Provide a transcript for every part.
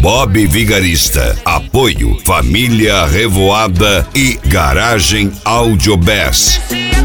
Bob Vigarista. Apoio Família Revoada e Garagem Audiobest.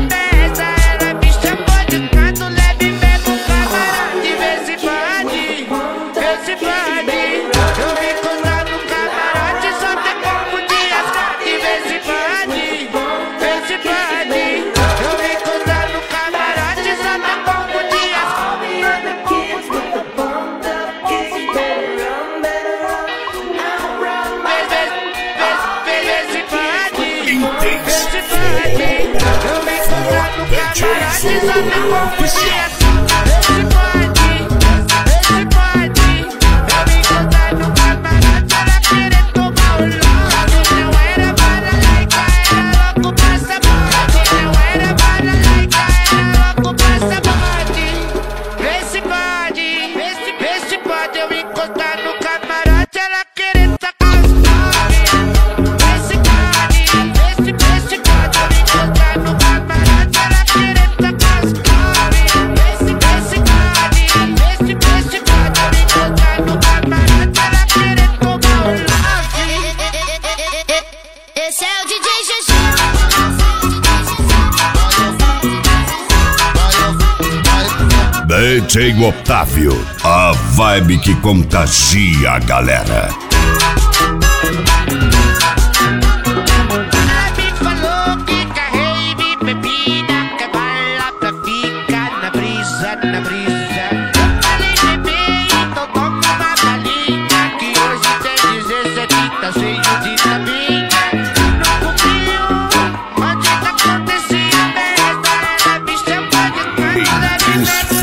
DJ Otávio, a vibe que contagia a galera. Ela me falou que carrei me bebida, que bala pra ficar na brisa, na brisa. Eu falei bebê, então toma uma balinha, que hoje tem 17 e tá cheio de tabinha. Não cumpriu, onde tá acontecendo merda, ela me chamou de canto, deve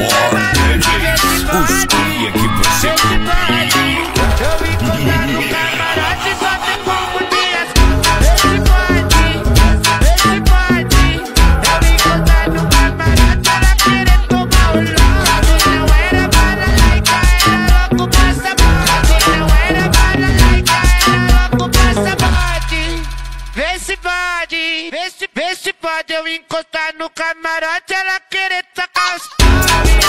Os cria que você eu me encontrar no camarote, só tem como dias. Esse pode. Eu me encontrar no camarote, ela querer tomar um lote. Não era bala laica, era louco passaporte. Não era bala laica, era louco passaporte. Vê se pode. Eu encostar no camarote, ela querer tacar os